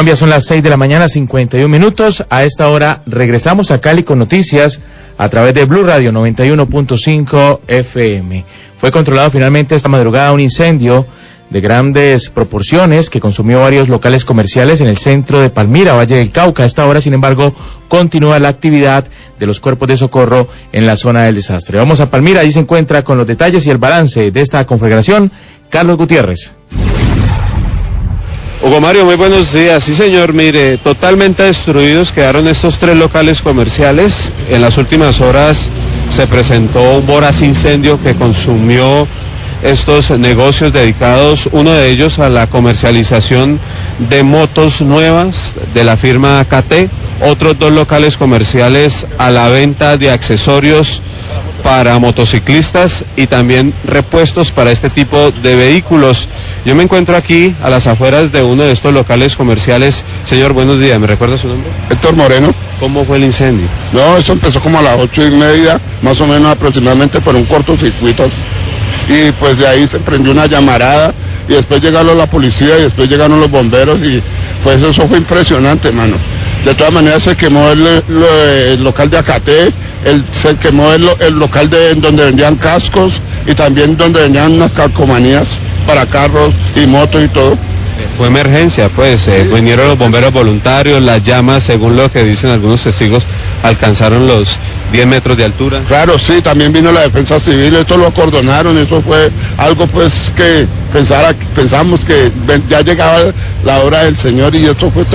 Colombia, son las 6 de la mañana, 51 minutos. A esta hora regresamos a Cali con noticias a través de Blue Radio 91.5 FM. Fue controlado finalmente esta madrugada un incendio de grandes proporciones que consumió varios locales comerciales en el centro de Palmira, Valle del Cauca. A esta hora, sin embargo, continúa la actividad de los cuerpos de socorro en la zona del desastre. Vamos a Palmira, ahí se encuentra con los detalles y el balance de esta conflagración Carlos Gutiérrez. Hugo Mario, muy buenos días. Sí, señor, mire, totalmente destruidos quedaron estos 3 locales comerciales. En las últimas horas se presentó un voraz incendio que consumió estos negocios dedicados, uno de ellos a la comercialización de motos nuevas de la firma KT, otros 2 locales comerciales a la venta de accesorios para motociclistas y también repuestos para este tipo de vehículos. Yo me encuentro aquí a las afueras de uno de estos locales comerciales. Señor, buenos días, ¿me recuerda su nombre? Héctor Moreno. ¿Cómo fue el incendio? No, eso empezó como a las 8:30, más o menos aproximadamente, por un cortocircuito. Y pues de ahí se prendió una llamarada y después llegaron la policía y después llegaron los bomberos y pues eso fue impresionante, mano. De todas maneras se quemó el local de Acate, se quemó el local donde vendían cascos y también donde vendían unas calcomanías para carros y motos y todo. Fue emergencia, pues, vinieron los bomberos voluntarios, las llamas, según lo que dicen algunos testigos, alcanzaron los 10 metros de altura. Claro, sí, también vino la defensa civil, esto lo acordonaron, eso fue algo pues que pensamos que ya llegaba la hora del Señor y esto fue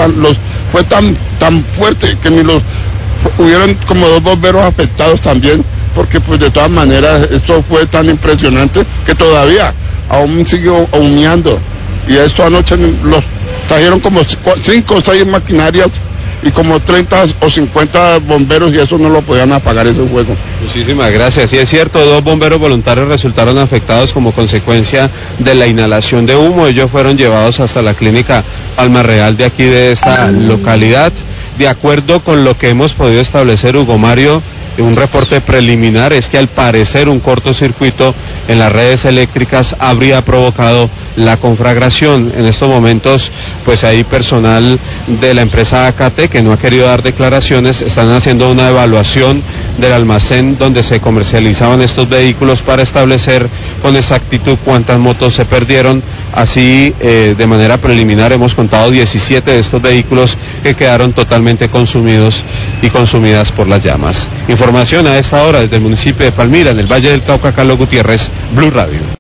tan fuerte que ni hubieron como 2 bomberos afectados también, porque pues de todas maneras esto fue tan impresionante que todavía aún sigue humeando. Y esto anoche los trajeron como 5 o 6 maquinarias y como 30 o 50 bomberos y eso no lo podían apagar ese fuego. Muchísimas gracias. Sí, es cierto, 2 bomberos voluntarios resultaron afectados como consecuencia de la inhalación de humo. Ellos fueron llevados hasta la clínica Palma Real de aquí de esta localidad. De acuerdo con lo que hemos podido establecer, Hugo Mario, un reporte preliminar es que al parecer un cortocircuito en las redes eléctricas habría provocado la conflagración. En estos momentos pues hay personal de la empresa AKT que no ha querido dar declaraciones, están haciendo una evaluación del almacén donde se comercializaban estos vehículos para establecer con exactitud cuántas motos se perdieron. Así de manera preliminar hemos contado 17 de estos vehículos que quedaron totalmente consumidos y consumidas por las llamas. Información a esta hora desde el municipio de Palmira, en el Valle del Cauca, Carlos Gutiérrez, Blue Radio.